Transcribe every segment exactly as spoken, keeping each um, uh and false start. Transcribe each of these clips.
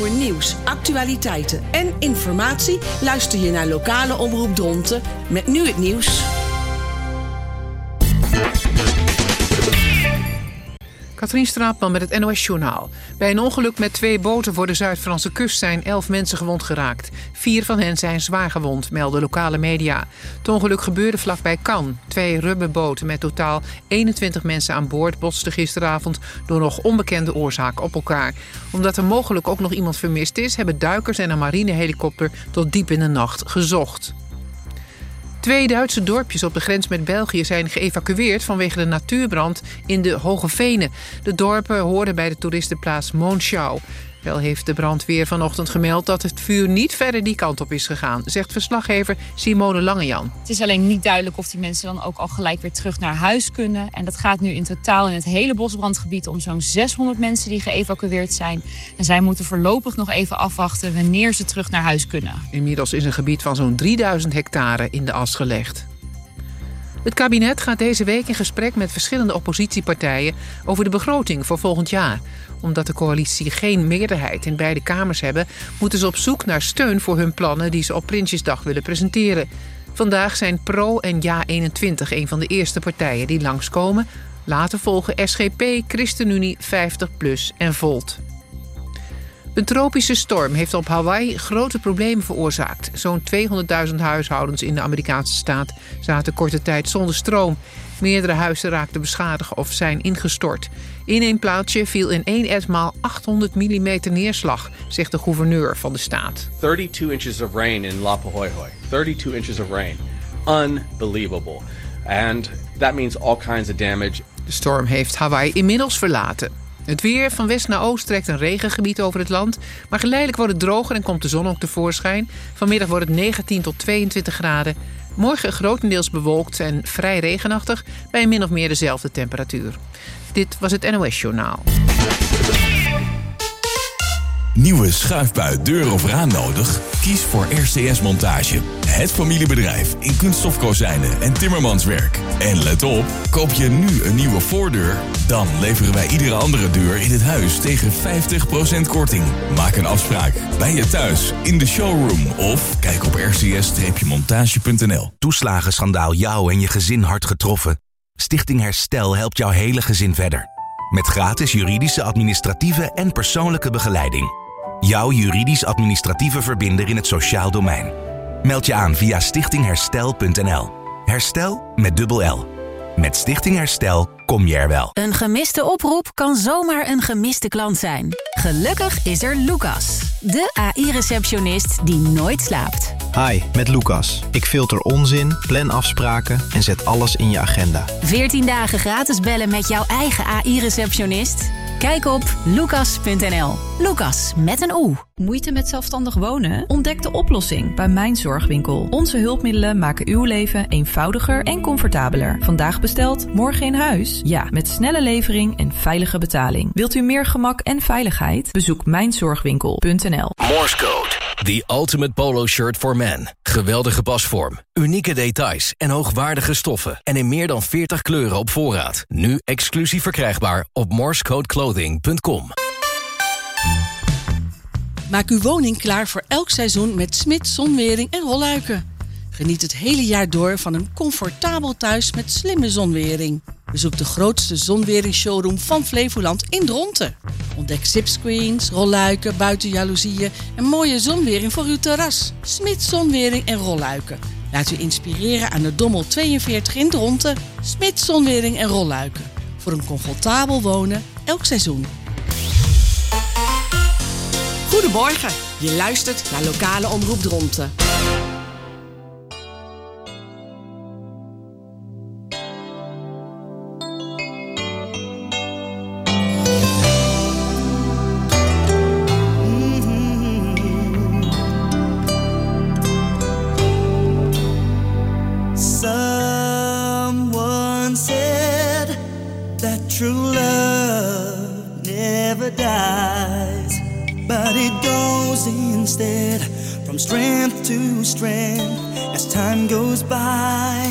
Voor nieuws, actualiteiten en informatie luister je naar lokale omroep Dronten met nu het nieuws. Katrien Straatman met het N O S-journaal. Bij een ongeluk met twee boten voor de Zuid-Franse kust zijn elf mensen gewond geraakt. Vier van hen zijn zwaar gewond, melden lokale media. Het ongeluk gebeurde vlakbij Cannes. Twee rubberboten met totaal eenentwintig mensen aan boord botsten gisteravond door nog onbekende oorzaak op elkaar. Omdat er mogelijk ook nog iemand vermist is, hebben duikers en een marinehelikopter tot diep in de nacht gezocht. Twee Duitse dorpjes op de grens met België zijn geëvacueerd vanwege de natuurbrand in de Hoge Venen. De dorpen horen bij de toeristenplaats Monschau. Wel heeft de brandweer vanochtend gemeld dat het vuur niet verder die kant op is gegaan, zegt verslaggever Simone Langejan. Het is alleen niet duidelijk of die mensen dan ook al gelijk weer terug naar huis kunnen. En dat gaat nu in totaal in het hele bosbrandgebied om zo'n zeshonderd mensen die geëvacueerd zijn. En zij moeten voorlopig nog even afwachten wanneer ze terug naar huis kunnen. Inmiddels is een gebied van zo'n drieduizend hectare in de as gelegd. Het kabinet gaat deze week in gesprek met verschillende oppositiepartijen over de begroting voor volgend jaar. Omdat de coalitie geen meerderheid in beide kamers hebben, moeten ze op zoek naar steun voor hun plannen die ze op Prinsjesdag willen presenteren. Vandaag zijn Pro en Ja eenentwintig een van de eerste partijen die langskomen. Later volgen S G P, ChristenUnie, vijftig plus en Volt. Een tropische storm heeft op Hawaii grote problemen veroorzaakt. Zo'n tweehonderdduizend huishoudens in de Amerikaanse staat zaten korte tijd zonder stroom. Meerdere huizen raakten beschadigd of zijn ingestort. In één plaatsje viel in één etmaal achthonderd millimeter neerslag, zegt de gouverneur van de staat. thirty-two inches of rain in Lapahoihoi. thirty-two inches of rain. Unbelievable. And that means all kinds of damage. De storm heeft Hawaii inmiddels verlaten. Het weer van west naar oost trekt een regengebied over het land. Maar geleidelijk wordt het droger en komt de zon ook tevoorschijn. Vanmiddag wordt het negentien tot tweeëntwintig graden. Morgen grotendeels bewolkt en vrij regenachtig bij min of meer dezelfde temperatuur. Dit was het N O S-journaal. Nieuwe schuifbui, deur of raam nodig? Kies voor R C S Montage. Het familiebedrijf in kunststofkozijnen en timmermanswerk. En let op, koop je nu een nieuwe voordeur, dan leveren wij iedere andere deur in het huis tegen vijftig procent korting. Maak een afspraak bij je thuis, in de showroom of kijk op r c s montage punt n l. Toeslagenschandaal jou en je gezin hard getroffen? Stichting Herstel helpt jouw hele gezin verder. Met gratis juridische, administratieve en persoonlijke begeleiding. Jouw juridisch-administratieve verbinder in het sociaal domein. Meld je aan via stichting herstel punt n l. Herstel met dubbel L. Met Stichting Herstel kom je er wel. Een gemiste oproep kan zomaar een gemiste klant zijn. Gelukkig is er Lucas, de A I-receptionist die nooit slaapt. Hi, met Lucas. Ik filter onzin, plan afspraken en zet alles in je agenda. veertien dagen gratis bellen met jouw eigen A I-receptionist? Kijk op lucas punt n l. Lucas met een O. Moeite met zelfstandig wonen? Ontdek de oplossing bij Mijn Zorgwinkel. Onze hulpmiddelen maken uw leven eenvoudiger en comfortabeler. Vandaag besteld, morgen in huis? Ja, met snelle levering en veilige betaling. Wilt u meer gemak en veiligheid? Bezoek mijn zorgwinkel punt n l. Morse Code. The ultimate polo shirt for men. Geweldige pasvorm, unieke details en hoogwaardige stoffen. En in meer dan veertig kleuren op voorraad. Nu exclusief verkrijgbaar op morsecode clothing punt com. Maak uw woning klaar voor elk seizoen met Smits Zonwering en Rolluiken. Geniet het hele jaar door van een comfortabel thuis met slimme zonwering. Bezoek de grootste zonweringsshowroom van Flevoland in Dronten. Ontdek zipscreens, rolluiken, buitenjaloezieën en mooie zonwering voor uw terras. Smits Zonwering en Rolluiken. Laat u inspireren aan de Dommel tweeënveertig in Dronten. Smits Zonwering en Rolluiken. Voor een comfortabel wonen elk seizoen. Goedemorgen, je luistert naar Lokale Omroep Dronten. Someone said that true love never dies, but it goes instead from strength to strength as time goes by.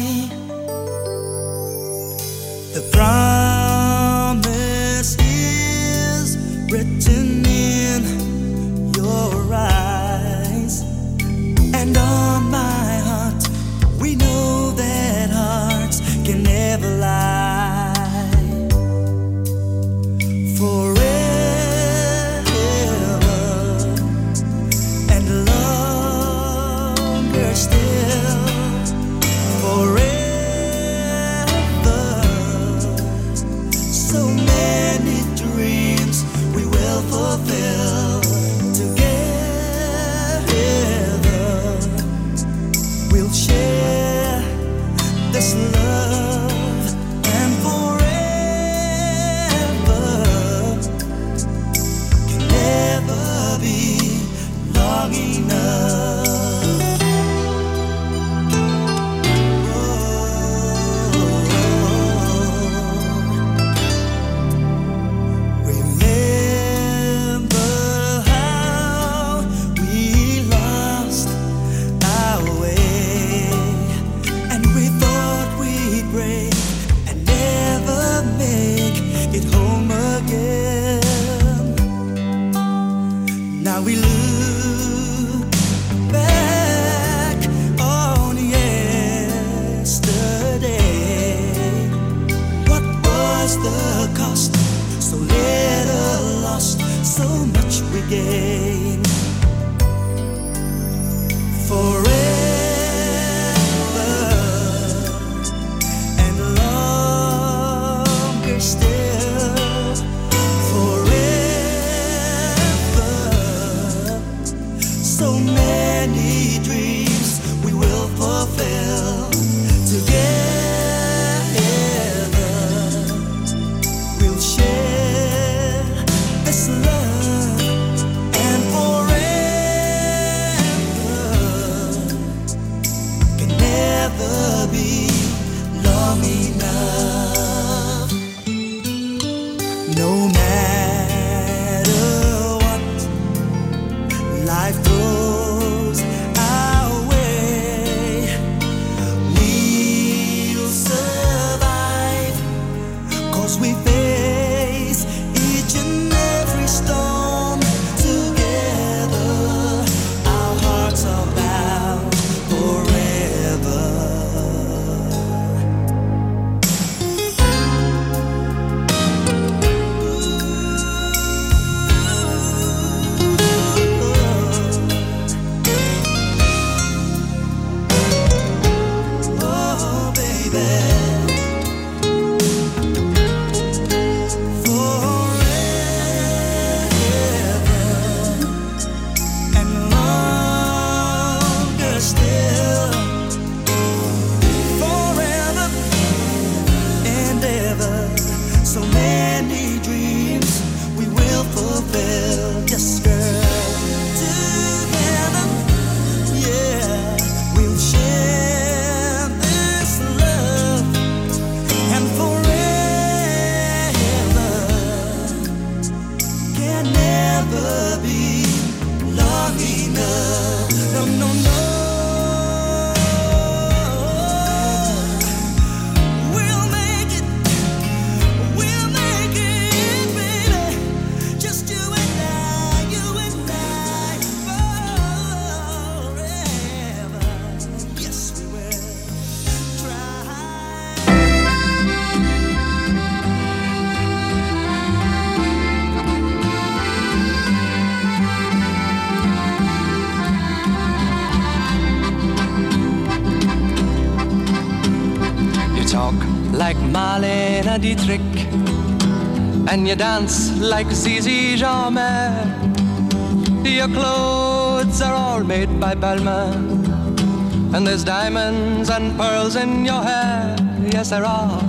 The promise is written in your Now we look back on yesterday. What was the cost? So little lost, so much we gained. Forever and longer still. Forever, so many dreams we will fulfill together. We'll share this love and forever can never be long enough. No matter what life throws our way, we'll survive, 'cause we face each and every storm together. Our hearts are bound forever. Oh, baby. Forever and longer still. Forever and ever. So many dreams we will fulfill. Yes, girl. Together, yeah, we'll share this love and forever can never be long enough. No, no, no. We'll make it. We'll make it, baby. Just you and I, you and I, forever. Yes, we will try. You talk like Marlene Dietrich, and you dance like Zizi Jeanmaire. Your clothes are all made by Balmain, and there's diamonds and pearls in your hair. Yes, there are.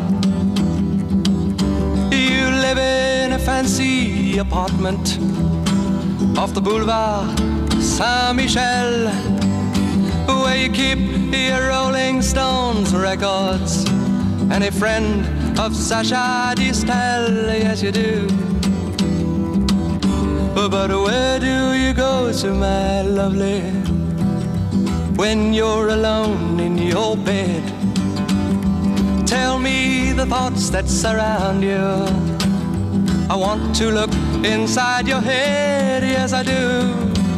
You live in a fancy apartment off the boulevard Saint-Michel, where you keep your Rolling Stones records and a friend of Sacha Distel. Yes, you do. But where do you go to, my lovely, when you're alone in your bed? Tell me the thoughts that surround you. I want to look inside your head. Yes, I do.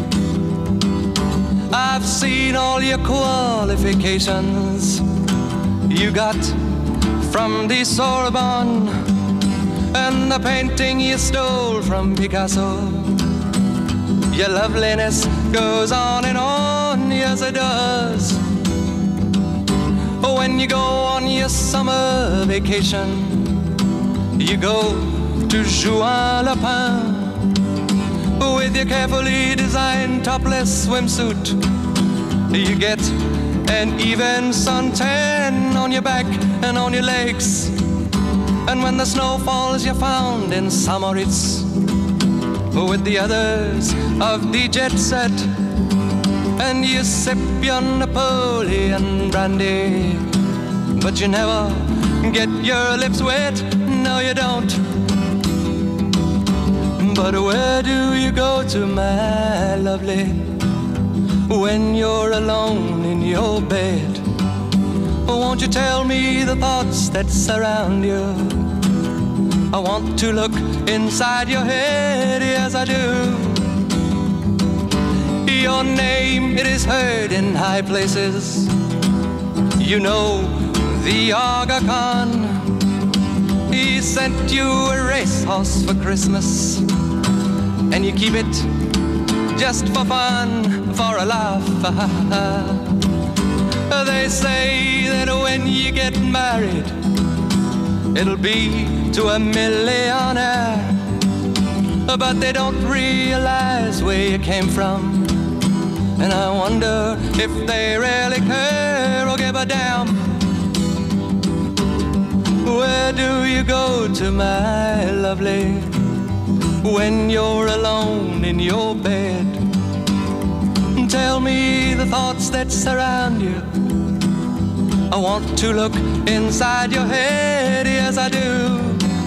I've seen all your qualifications you got from the Sorbonne, and the painting you stole from Picasso. Your loveliness goes on and on, yes it does. When you go on your summer vacation, you go to Juan-le-Pin with your carefully designed topless swimsuit. You get an even suntan on your back and on your legs. And when the snow falls, you're found in Samoritz with the others of the jet set, and you sip your Napoleon brandy, but you never get your lips wet. No, you don't. But where do you go to, my lovely, when you're alone in your bed? Won't you tell me the thoughts that surround you? I want to look inside your head, yes I do. it is heard in high places. You know the Aga Khan. He sent you a racehorse for Christmas, and you keep it just for fun, for a laugh. They say that when you get married, it'll be to a millionaire, but they don't realize where you came from. And I wonder if they really care or give a damn. Where do you go to, my lovely, when you're alone in your bed? Tell me the thoughts that surround you. I want to look inside your head, yes I do.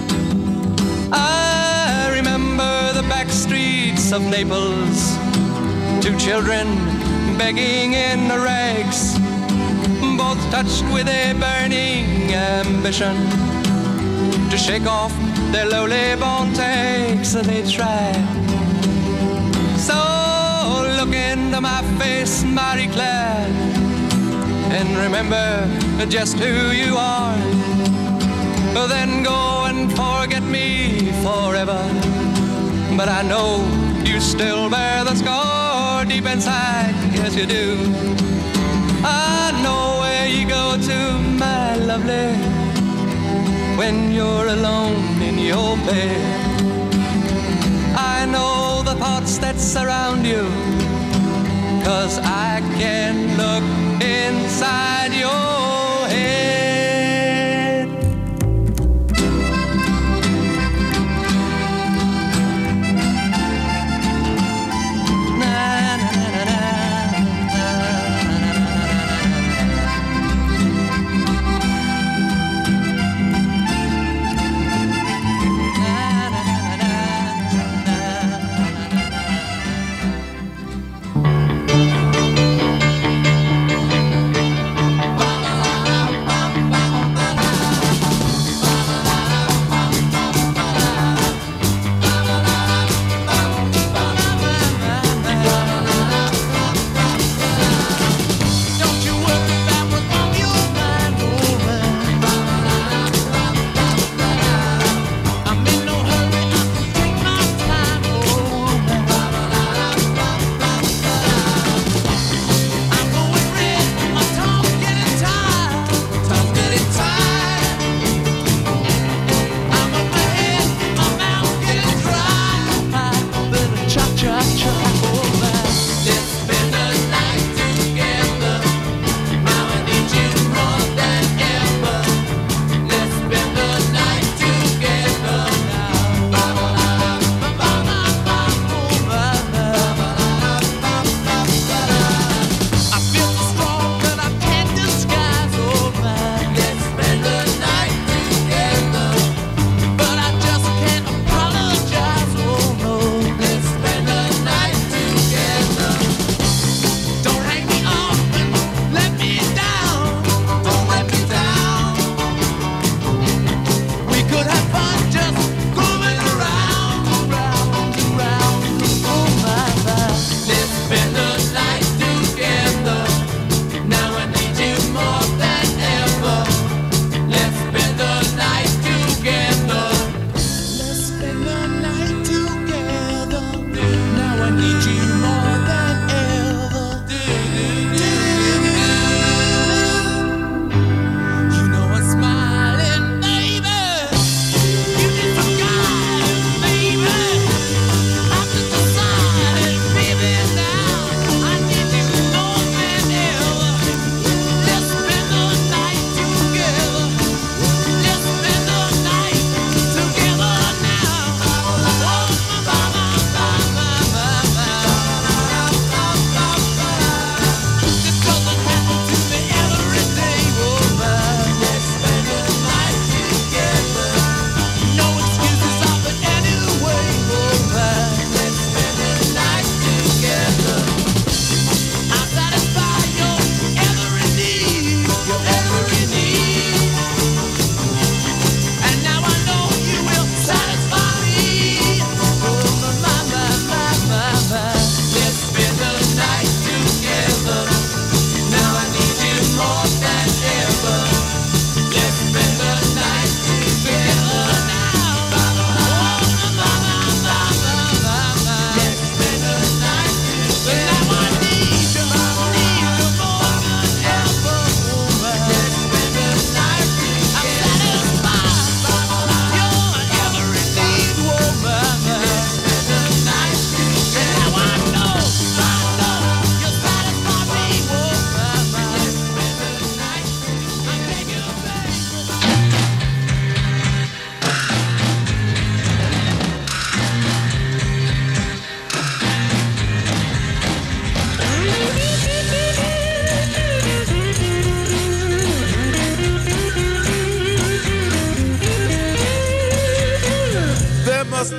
I remember the back streets of Naples, two children begging in the rags, both touched with a burning ambition to shake off their lowly born takes. They try. So look into my face, Marie Claire, and remember just who you are. Then go and forget me forever. But I know you still bear the scar deep inside, yes you do. I know where you go to, my lovely, when you're alone in your bed. I know the thoughts that surround you, 'cause I can look inside your head.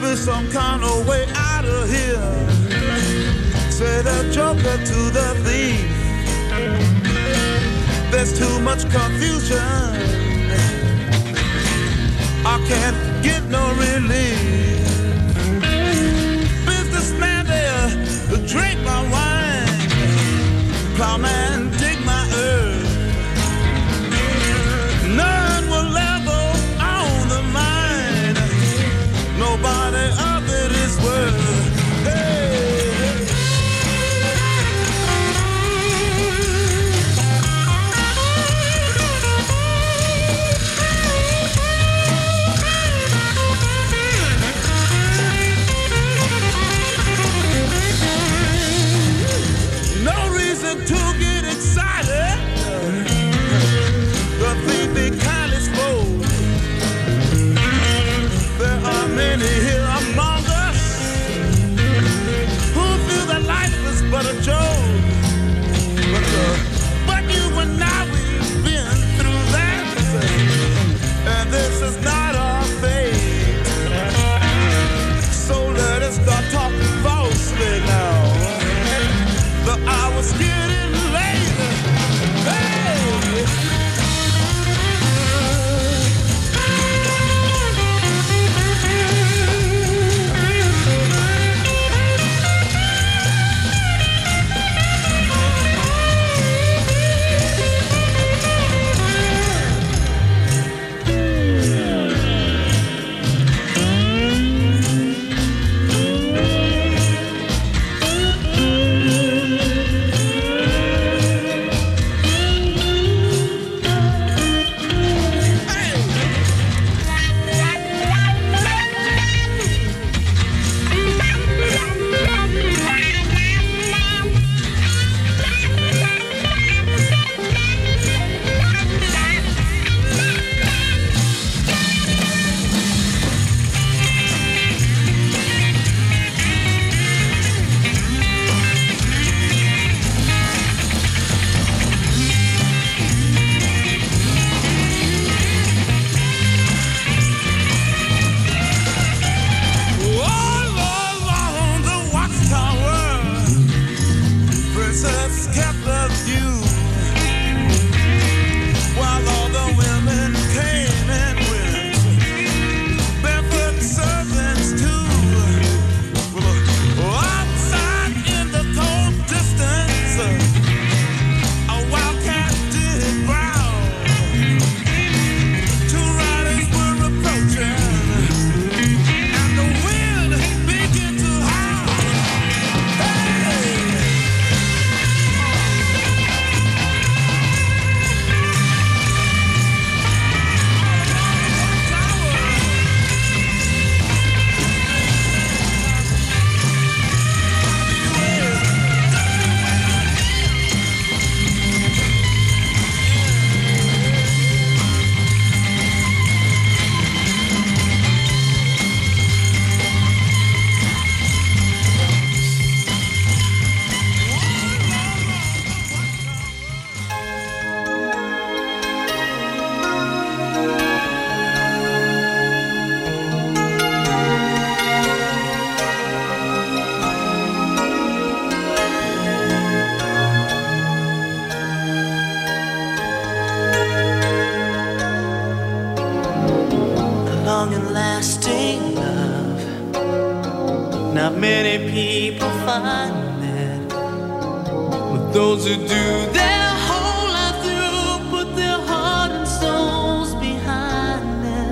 me some kind of way out of here. Say the joker to the thief. There's too much confusion. I can't get no relief. Businessman there, drink my wine. Plowman, dig my earth. None will level on the mine. Nobody of it is worth. Hey. To get excited, the thief be kind exposed. There are many here among us who feel that life is but a joke. But, uh, but you and I, we've been through that, and this is not our fate. So let us start talking falsely now. The hour's getting late. Hey! long and lasting love. Not many people find it, but those who do their whole life through put their heart and souls behind it.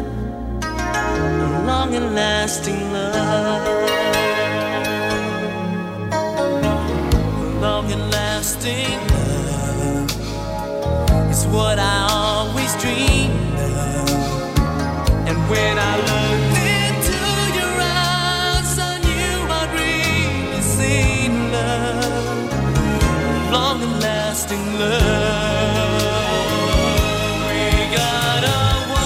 A long and lasting love. A long and lasting love is what I always dreamed of. And when I looked into your eyes, I knew I'd really seen love, long and lasting love. We got a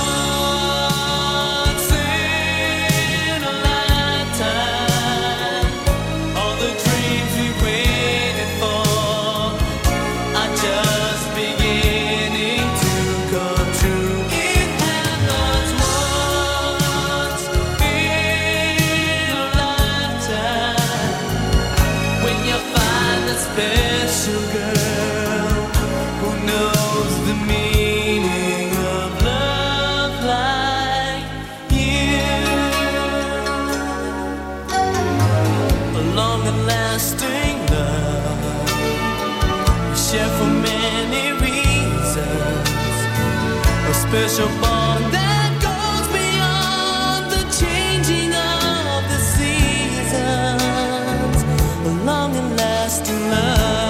once in a lifetime, all the dreams we waited for are just beginning to come true. It happens once in lasting love. We share for many reasons. A special bond that goes beyond the changing of the seasons. A long and lasting love.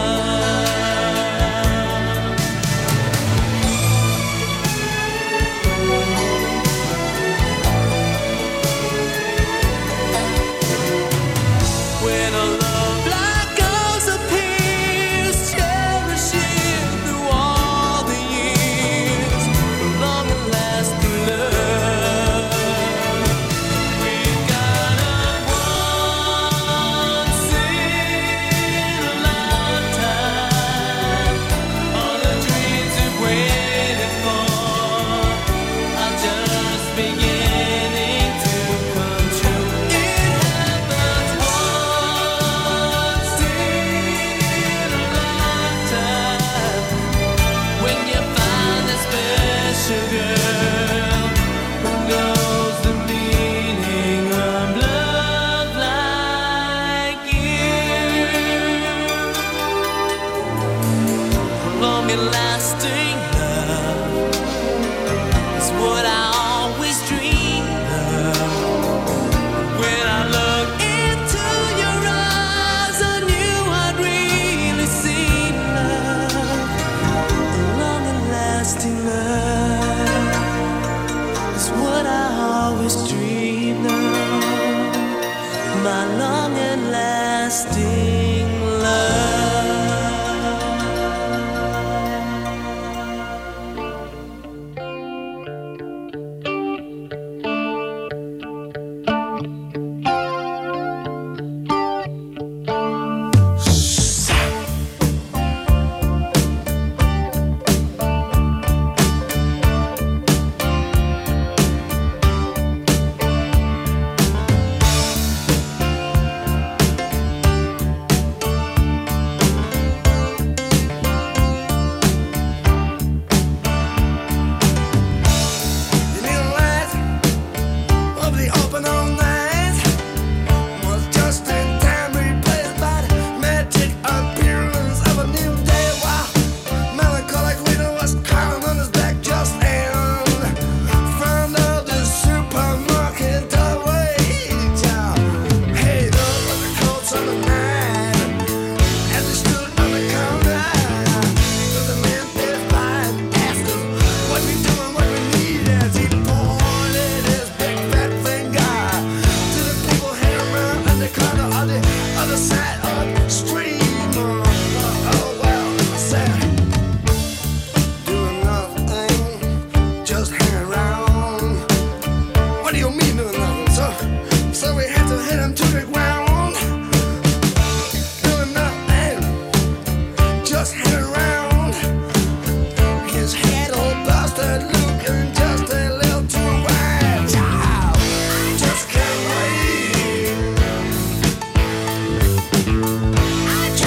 I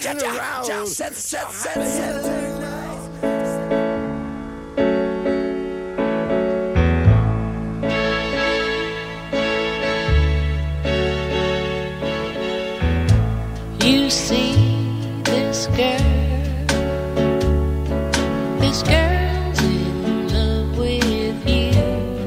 turn around. Set, set, set, set. You see this girl, this girl's in love with you.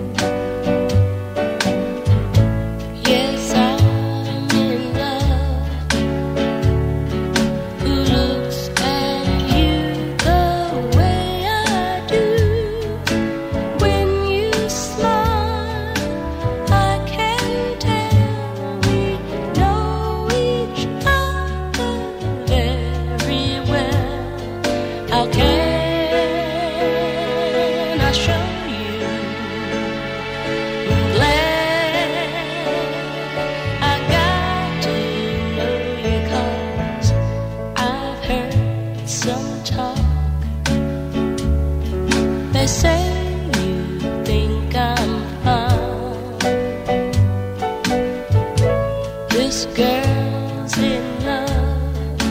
Yes, I'm in love. Who looks at you the way I do? When you smile, I can tell we know each other very well. How can I show you? I'm glad I got to know you, 'cause I've heard some talk. They say you think I'm fine. This girl's in love,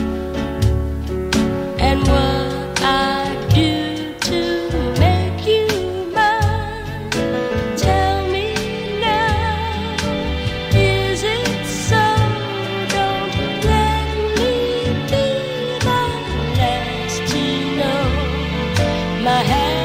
and what I do to make you mine. Tell me now, is it so? Don't let me be the last to know. My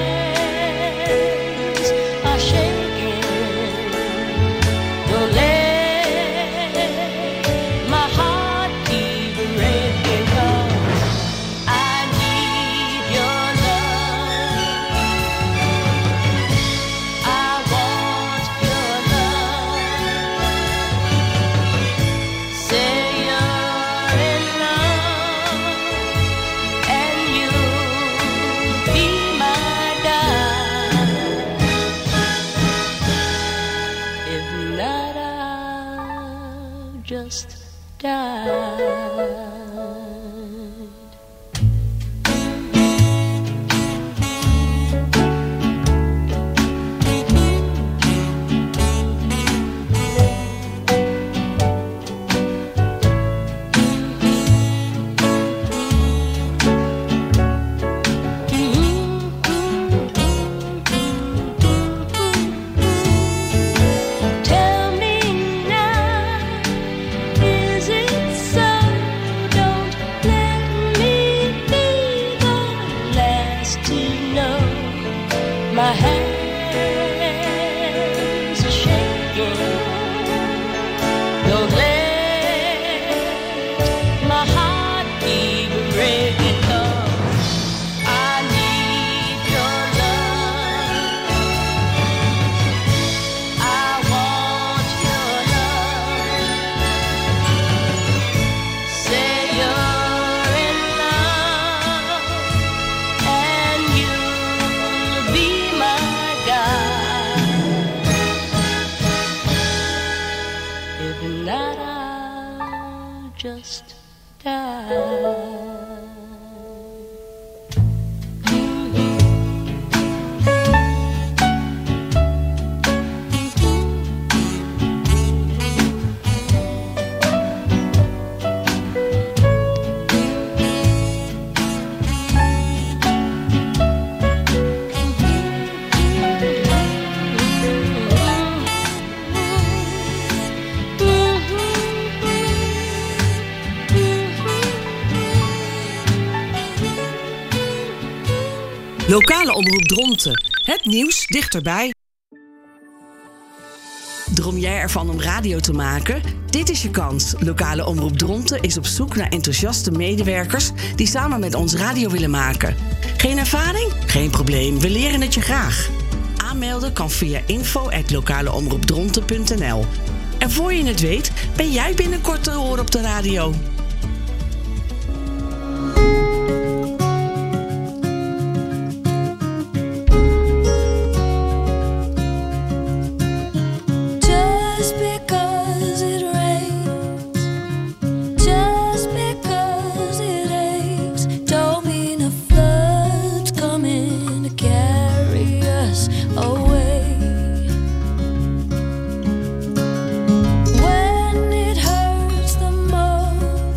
hands are shaking. Don't let my heart keep breaking, 'cause I need your love. I want your love. Say you're in love, and you'll be my guide. If not, I'll just die. Tell me now, is it so? Don't let me be the last to know. My hands are shaking. Don't let my heart keep breaking, 'cause I need your love. I want your love. Say you're in love, and you'll be my guide. If not, I'll just die. Lokale omroep Dronten. Het nieuws dichterbij. Droom jij ervan om radio te maken? Dit is je kans. Lokale omroep Dronten is op zoek naar enthousiaste medewerkers die samen met ons radio willen maken. Geen ervaring? Geen probleem, we leren het je graag. Aanmelden kan via info at lokaleomroepdronten punt n l. En voor je het weet, ben jij binnenkort te horen op de radio. Just because it rains, just because it aches, don't mean a flood's coming to carry us away. When it hurts the most,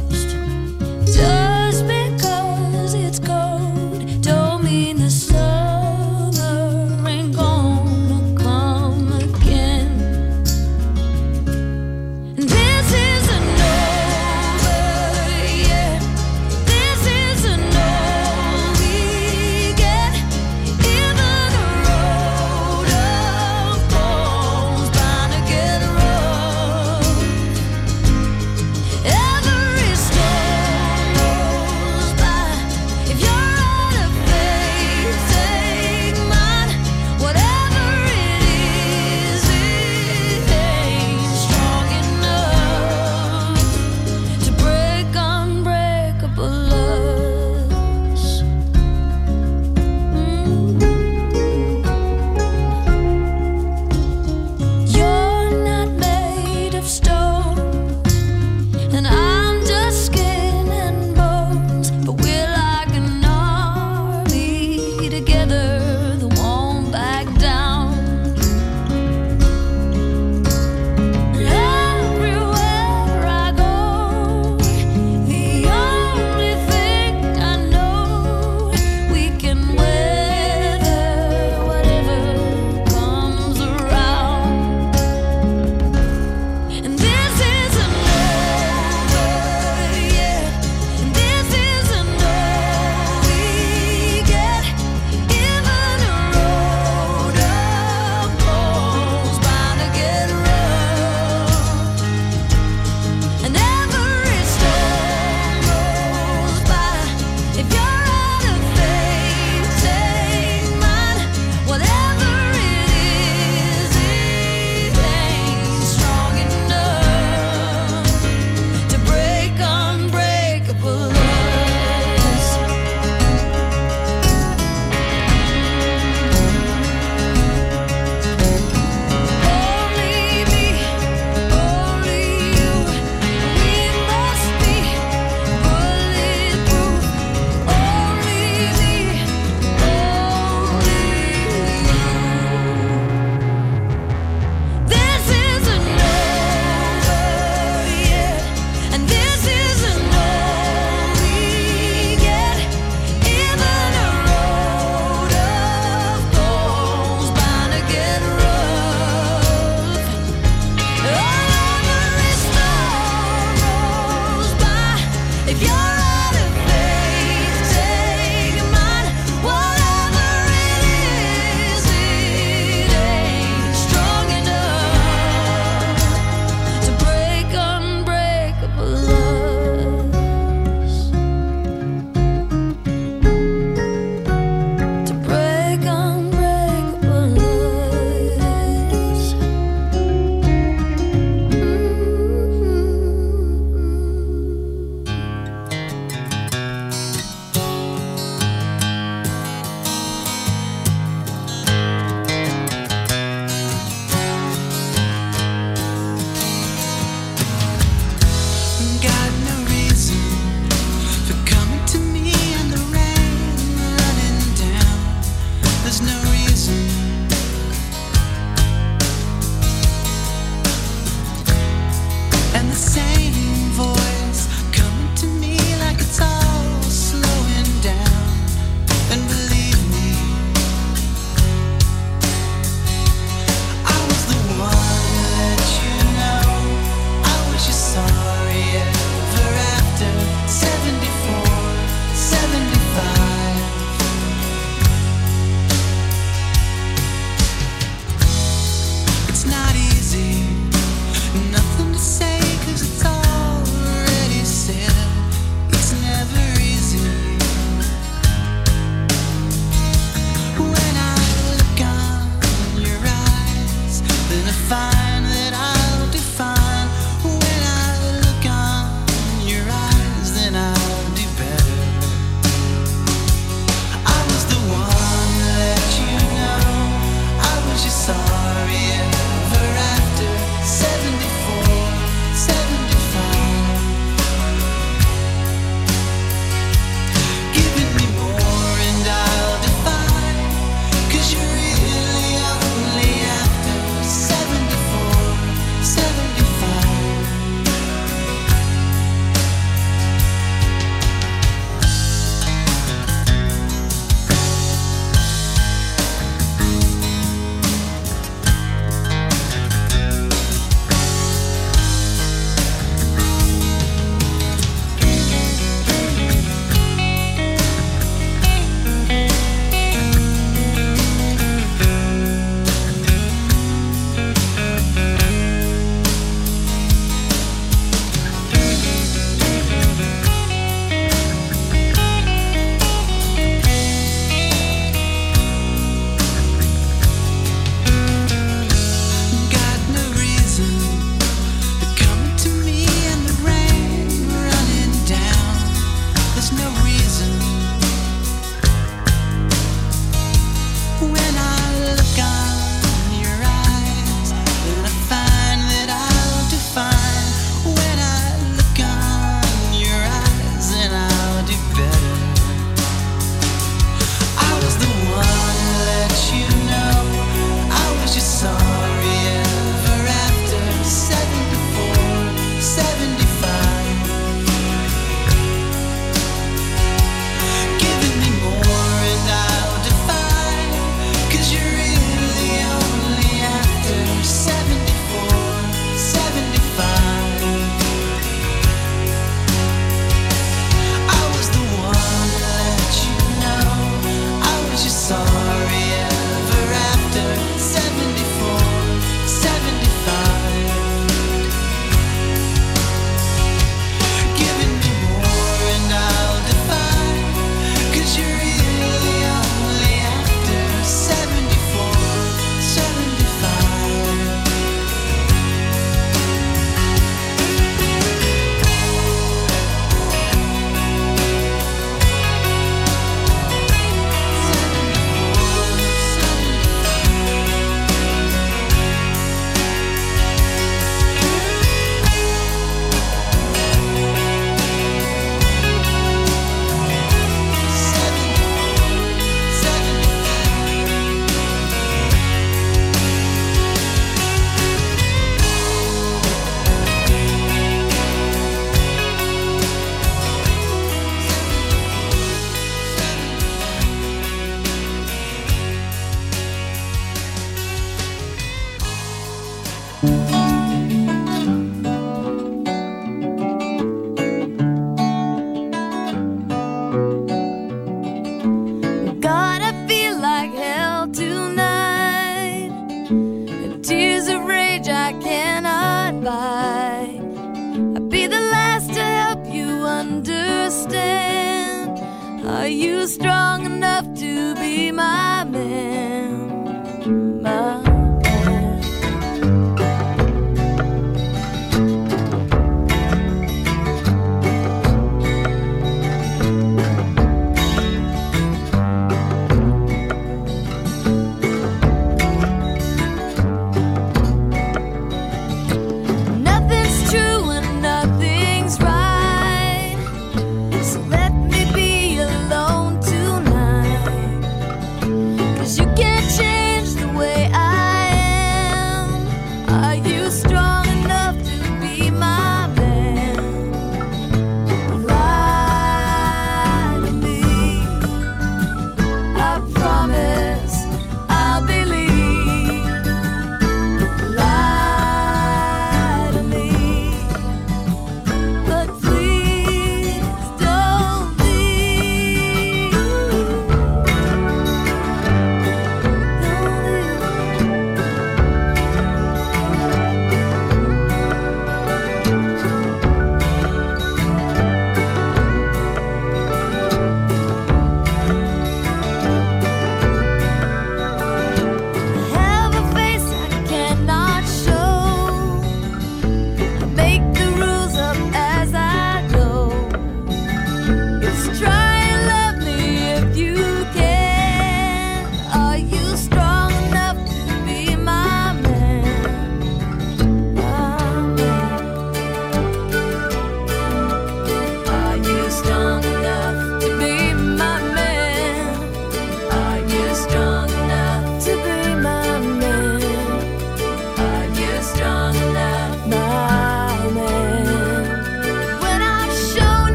Are you strong enough to be my man? My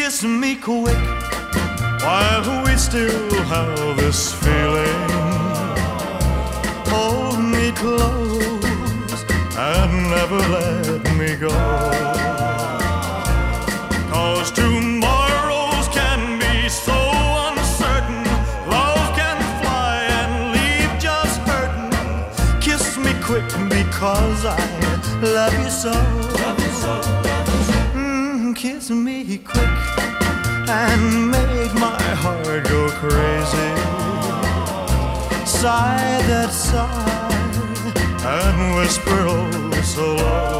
kiss me quick while we still have this feeling. Hold me close and never let me go. 'Cause tomorrows can be so uncertain. Love can fly and leave just hurting. Kiss me quick because I love you so. Love you so, love you so. Mm, kiss me quick and make my heart go crazy. Sigh that sigh and whisper oh so low.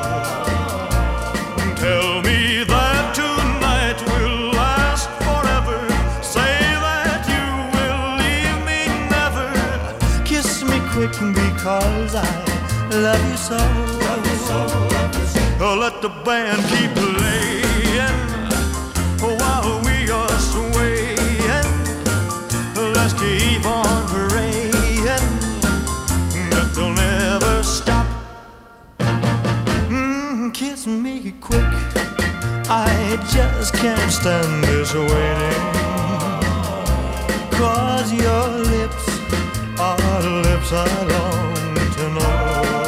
Tell me that tonight will last forever. Say that you will leave me never. Kiss me quick because I love you so. Love you so, love you so. Oh, let the band keep playing while we are swaying. Let's keep on praying that they'll never stop. Mm, kiss me quick, I just can't stand this waiting. 'Cause your lips are lips I long to know.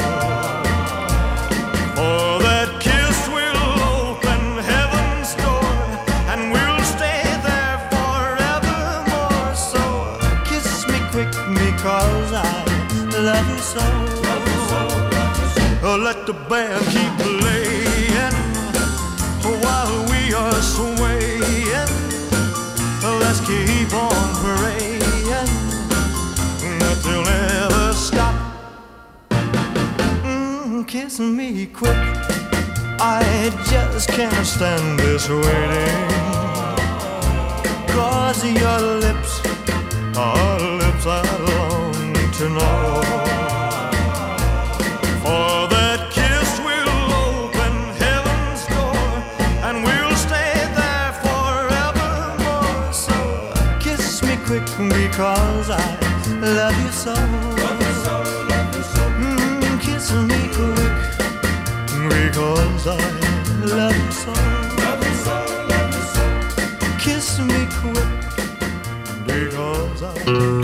For that kiss will open heaven's door, and we'll stay there forevermore. So kiss me quick because I love you so. Love you so, love you so. Oh, let the band keep playing while we are swaying. Let's keep on praying that they'll never stop. Mm, kiss me quick, I just can't stand this waiting. 'Cause your lips are lips I long to know. For that kiss will open heaven's door, and we'll stay there forevermore. So kiss me quick because I love you so. Love you so, love you so. Mm, kiss me quick because I love you so. Love you so, love you so. Kiss me quick because I.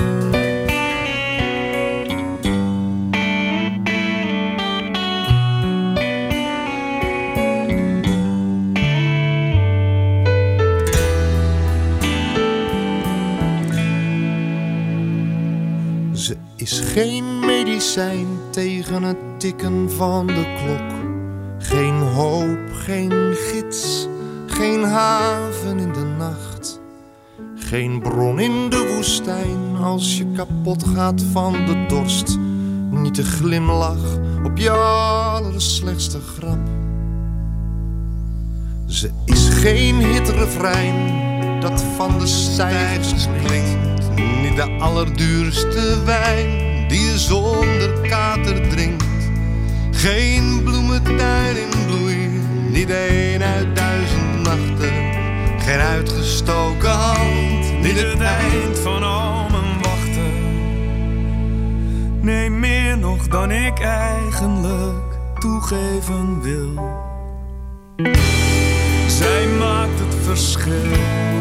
Ze is geen medicijn tegen het tikken van de klok. Geen hoop, geen gids, geen haven in de nacht. Geen bron in de woestijn als je kapot gaat van de dorst. Niet de glimlach op je allerslechtste grap. Ze is geen hitrefrein dat van de stijgers klinkt. Niet de allerduurste wijn die je zonder kater drinkt. Geen bloementuin in bloei, niet één uit duizend nachten. Geen uitgestoken hand, niet het eind van al mijn wachten. Nee, meer nog dan ik eigenlijk toegeven wil. Zij maakt het verschil.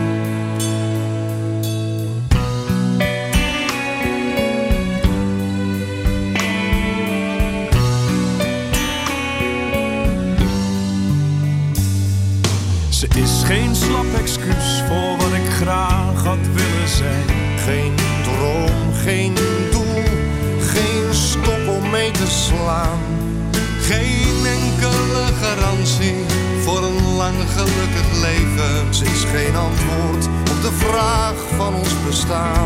Ze is geen slap excuus voor wat ik graag had willen zijn. Geen droom, geen doel, geen stok om mee te slaan. Geen enkele garantie voor een lang gelukkig leven. Ze is geen antwoord op de vraag van ons bestaan.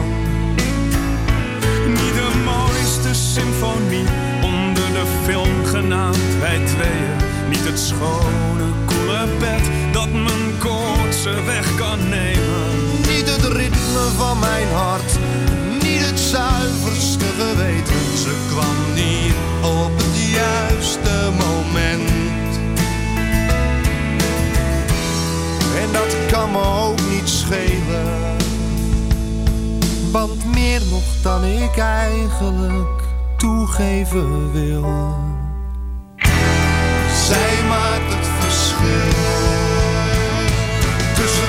Niet de mooiste symfonie onder de film genaamd Wij Tweeën. Niet het schone, koele bed dat mijn koortse weg kan nemen. Niet het ritme van mijn hart, niet het zuiverste geweten. Ze kwam niet op het juiste moment. En dat kan me ook niet schelen, want meer nog dan ik eigenlijk toegeven wil. Zij maakt het verschil tussen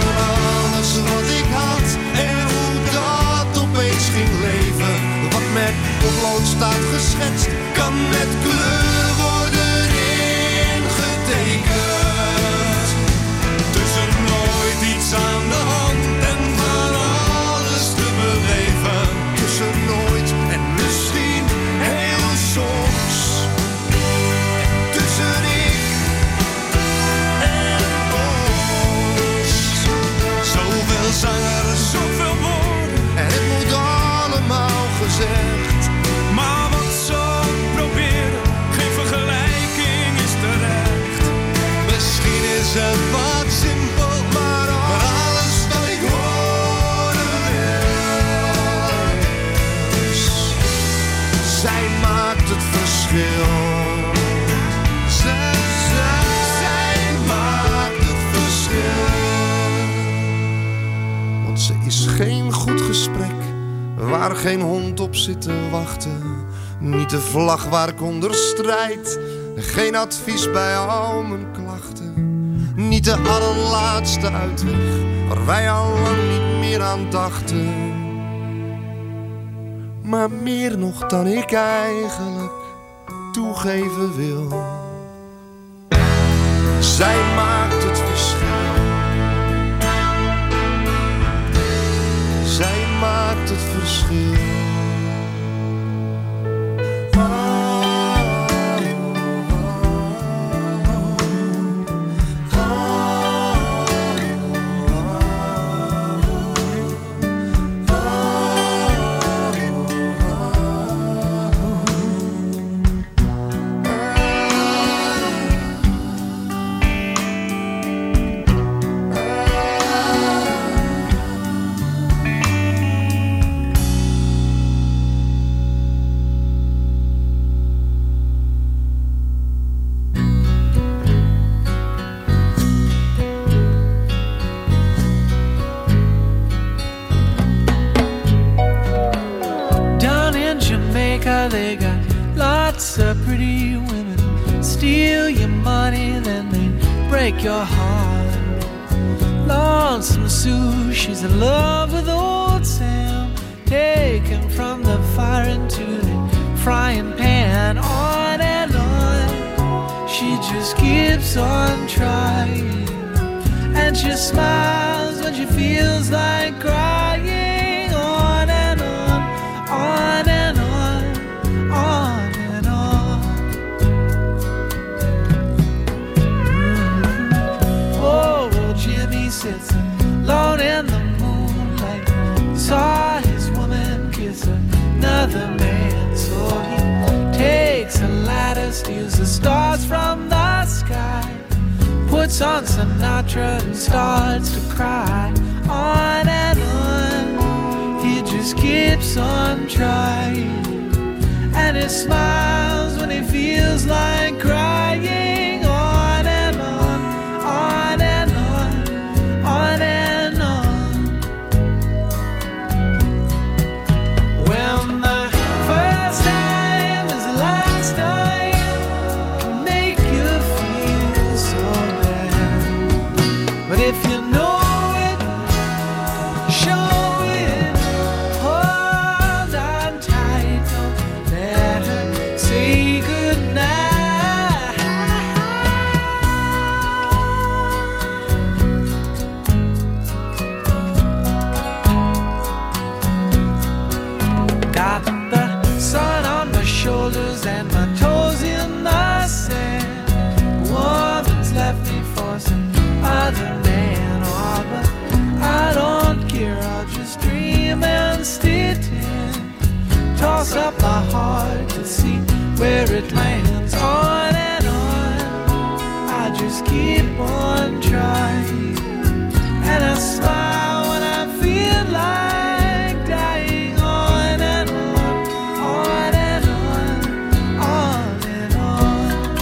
gezegd. Maar wat ze ook proberen, geen vergelijking is terecht. Misschien is het wat simpel, maar, maar alles wat ik horen wil. Zij maakt het verschil. Zij, zij, zij maakt het verschil. Want ze is geen goed gesprek waar geen hond op zit te wachten. Niet de vlag waar ik onder strijd. Geen advies bij al mijn klachten. Niet de allerlaatste uitweg waar wij al lang niet meer aan dachten. Maar meer nog dan ik eigenlijk toegeven wil. Zij maakt het verschil. Zij maakt het verschil. They got lots of pretty women, steal your money, then they break your heart. Lonesome Sue, she's in love with old Sam, taken from the fire into the frying pan. On and on, she just keeps on trying, and she smiles when she feels like crying. On and on, on and on. On and on. Mm-hmm. Oh, well, Jimmy sits alone in the moonlight. He saw his woman kiss another man, so he takes a ladder, steals the stars from the sky, puts on Sinatra and starts to cry. On and on, he just keeps on trying. And he smiles when he feels like crying. On and on, on and on, on and on. When the first time is the last time, can make you feel so bad. But if you know it, show it, hold on tight, don't let her say goodnight. Got the sun on my shoulders and my toes in the sand. Woman's left me for some other man. Oh, but I don't care, I'll just dream and stay tin. Toss up my heart to see where it lands. On and on, I just keep on trying. And I smile when I feel like dying. On and on, on and on, on and on.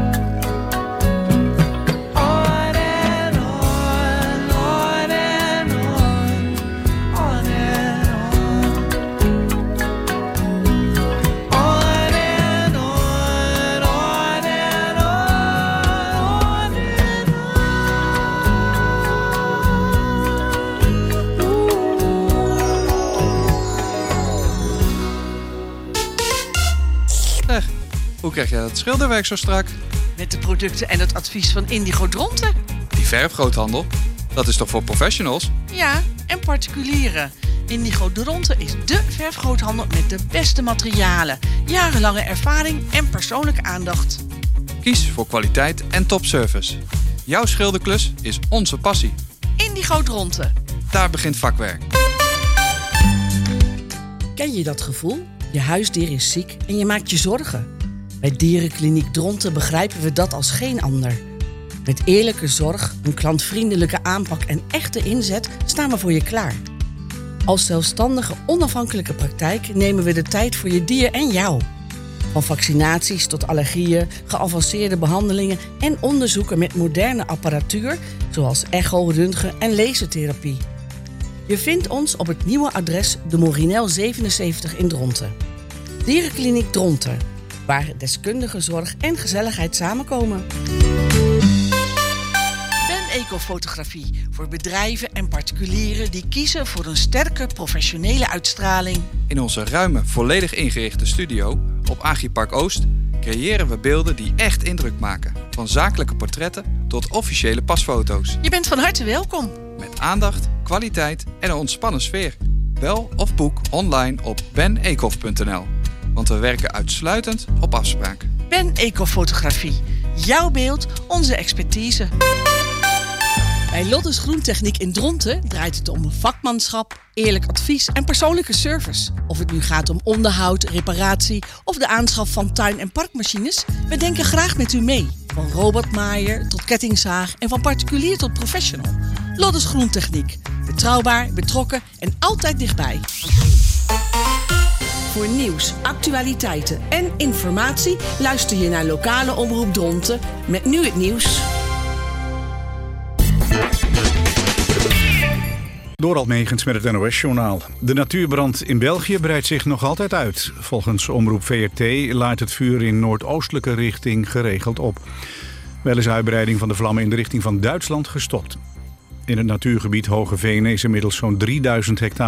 On and on, on and on, on and on. On and on, on and on, on and Zeg, hoe krijg jij dat schilderwerk zo strak? Met de producten en het advies van Indigo Dronten. Die verfgroothandel, dat is toch voor professionals? Ja, en particulieren. Indigo Dronten is dé verfgroothandel met de beste materialen, jarenlange ervaring en persoonlijke aandacht. Kies voor kwaliteit en topservice. Jouw schilderklus is onze passie. Indigo Dronten. Daar begint vakwerk. Ken je dat gevoel? Je huisdier is ziek en je maakt je zorgen. Bij Dierenkliniek Dronten begrijpen we dat als geen ander. Met eerlijke zorg, een klantvriendelijke aanpak en echte inzet staan we voor je klaar. Als zelfstandige, onafhankelijke praktijk nemen we de tijd voor je dier en jou. Van vaccinaties tot allergieën, geavanceerde behandelingen en onderzoeken met moderne apparatuur, zoals echo, röntgen en lasertherapie. Je vindt ons op het nieuwe adres de Morinel zevenenzeventig in Dronten. Dierenkliniek Dronten, waar deskundige zorg en gezelligheid samenkomen. Ben Ecofotografie voor bedrijven en particulieren die kiezen voor een sterke professionele uitstraling. In onze ruime, volledig ingerichte studio op Agripark Oost creëren we beelden die echt indruk maken. Van zakelijke portretten tot officiële pasfoto's. Je bent van harte welkom. Met aandacht, kwaliteit en een ontspannen sfeer. Bel of boek online op ben ecof punt n l. Want we werken uitsluitend op afspraak. Ben Ecofotografie. Jouw beeld, onze expertise. Bij Lottes Groentechniek in Dronten draait het om vakmanschap, eerlijk advies en persoonlijke service. Of het nu gaat om onderhoud, reparatie of de aanschaf van tuin- en parkmachines, we denken graag met u mee. Van robotmaaier tot kettingzaag en van particulier tot professional. Lottes Groentechniek. Betrouwbaar, betrokken en altijd dichtbij. Voor nieuws, actualiteiten en informatie luister je naar lokale omroep Dronten met nu het nieuws. Dorald Megens met het N O S-journaal. De natuurbrand in België breidt zich nog altijd uit. Volgens omroep V R T laait het vuur in noordoostelijke richting geregeld op. Wel is de uitbreiding van de vlammen in de richting van Duitsland gestopt. In het natuurgebied Hoge Venen is inmiddels zo'n drieduizend hectare